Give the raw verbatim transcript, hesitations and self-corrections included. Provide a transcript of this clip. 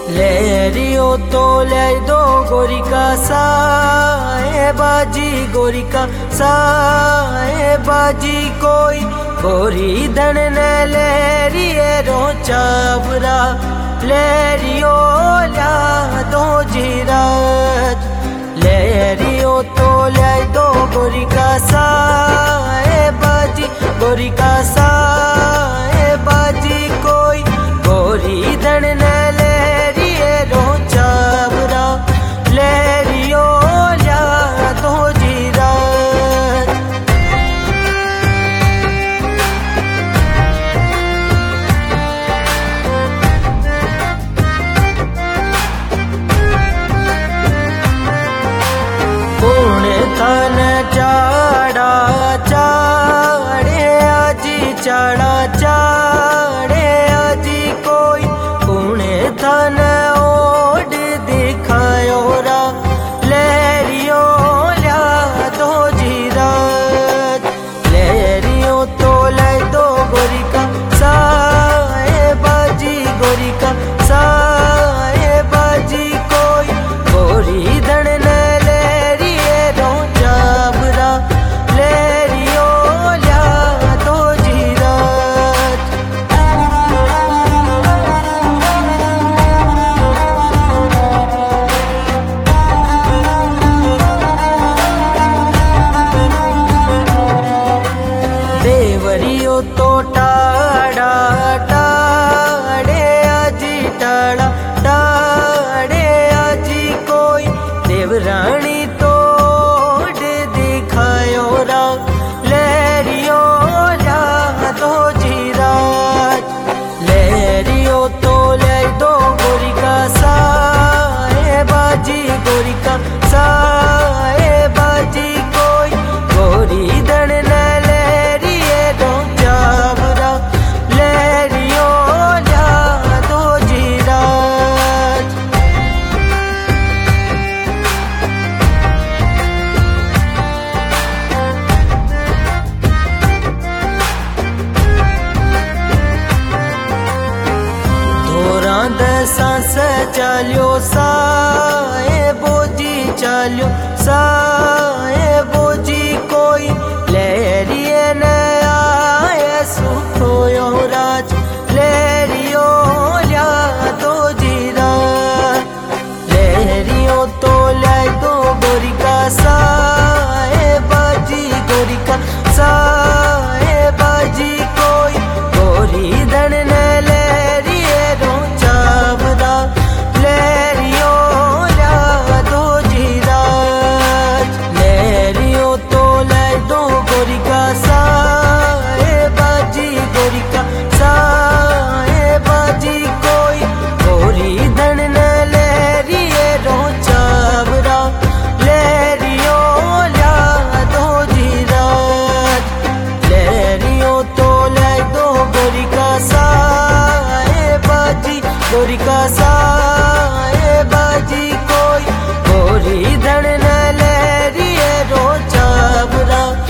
लहरियो तो ले दो गोरी का साए बाजी, गोरी का साए बाजी कोई गोरी धन न लहरिए रो चावरा। लहरियो ला दो जीराज, लहरियो तो ले दो गोरी का साए बाजी, गोरी का साए बाजी कोई गोरी धन न लहरिए रो चावरा। लहरियो ला दो जीराज। पुणे थान चाड़ा चाड़े आजी, चाड़ा चाड़े आजी कोई पुणे थान ओड दिखायो रा। लहरियो ला दो जीराज, लहरियो तो ले दो गोरी का साए बाजी, गोरी का साए बाजी कोई गोरी धन न लहरिए रो चावरा। लहरियो ला दो जीराज। देवरियो तो टाड़ा टाड़े आजी, टाड़ा टाड़े आजी कोई देवरानी तो दिखायो रा। लहरियो ला दो जीराज, लहरियो तो ले दो गोरी का साए बाजी, गोरी का साए बाजी कोई गोरी धन न लहरिए रो चावरा। लहरियो ला दो जीराज। धोरा दसास चाल्यो साए बोजी, चाल्यो साए बोजी कोई लहरिए न आए सुखोयो राज। लहरियो ला दो जीराज, लहरियो तो ले दो गोरी का साए बाजी, गोरी का साए बाजी कोई गोरी धन न लहरिए रो चावरा। लहरियो ला दो जीराज, लहरियो तो ले दो गोरी का साए बाजी, गोरी का साए बाजी कोई गोरी धन न लहरिए रो चावरा। लहरियो ला दो जीराज, लहरियो तो ले दो गोरी का साए बाजी, गोरी का साए बाजी कोई गोरी धन न लहरिए रो चावरा।